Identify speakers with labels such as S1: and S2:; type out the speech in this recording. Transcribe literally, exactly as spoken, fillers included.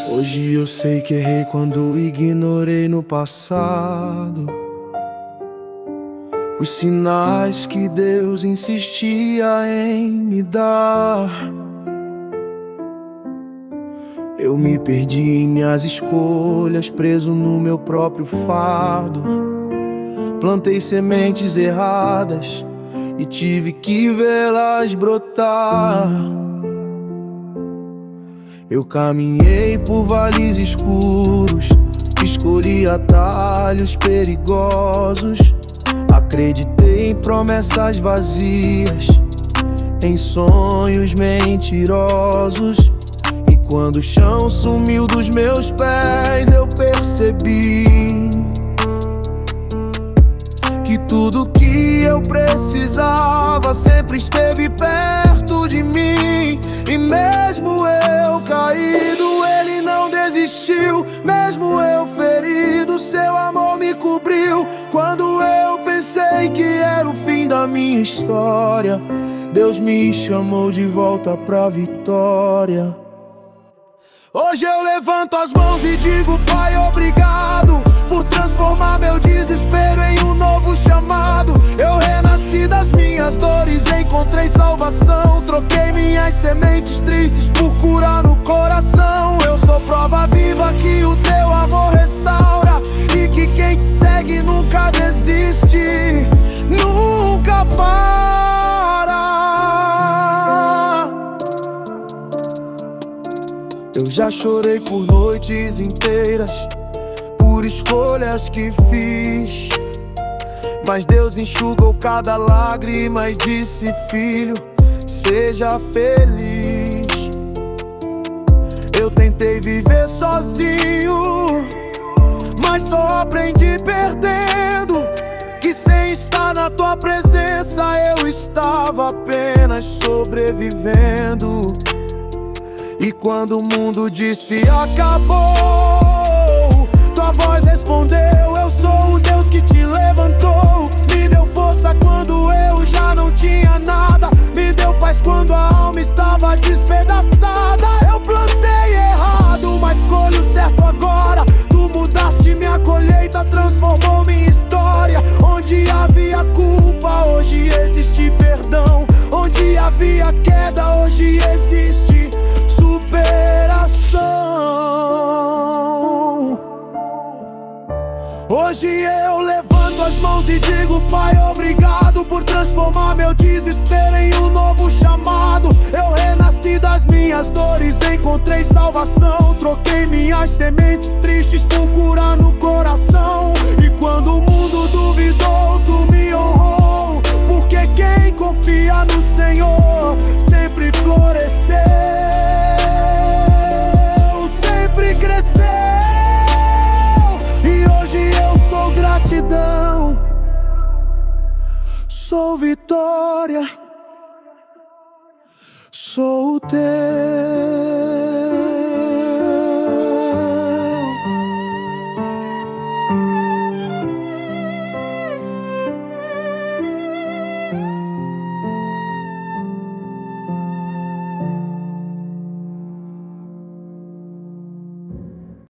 S1: Hoje eu sei que errei quando ignorei no passado os sinais que Deus insistia em me dar. Eu me perdi em minhas escolhas, preso no meu próprio fardo. Plantei sementes erradas e tive que vê-las brotar. Eu caminhei por vales escuros, escolhi atalhos perigosos. Acreditei em promessas vazias, em sonhos mentirosos. E quando o chão sumiu dos meus pés, eu percebi que tudo que eu precisava sempre esteve perto de mim. E mesmo eu caído, Ele não desistiu. Mesmo eu ferido, seu amor me cobriu. Quando eu pensei que era o fim da minha história, Deus me chamou de volta pra vitória. Hoje eu levanto as mãos e digo: Pai, obrigado por transformar meu desespero em um novo chamado. Eu renasci das minhas dores, encontrei salvação. Troquei minhas sementes tristes por cura no coração. Eu sou prova viva que o teu amor restaura, e que quem te segue nunca desiste, nunca para. Eu já chorei por noites inteiras, por escolhas que fiz, mas Deus enxugou cada lágrima e disse: filho, seja feliz. Eu tentei viver sozinho, mas só aprendi perdendo que sem estar na tua presença eu estava apenas sobrevivendo. E quando o mundo disse acabou, tua voz respondeu: eu sou o Deus que te levantou. Me deu força quando eu já não tinha nada, me deu paz quando a alma estava despedaçada. Eu plantei errado, mas colho certo agora. Tu mudaste minha colheita, transformou minha história. Onde havia culpa, hoje existe perdão. Onde havia queda, hoje existe superação. Hoje eu levanto as mãos e digo: Pai, obrigado por transformar meu desespero em um novo chamado. Eu renasci das minhas dores, encontrei salvação. Troquei minhas sementes tristes por cura no coração. E quando o mundo duvidou, tu me honrou, porque quem confia no Senhor sempre floresceu, sempre cresceu. E hoje eu sou gratidão, sou vitória, sou o teu.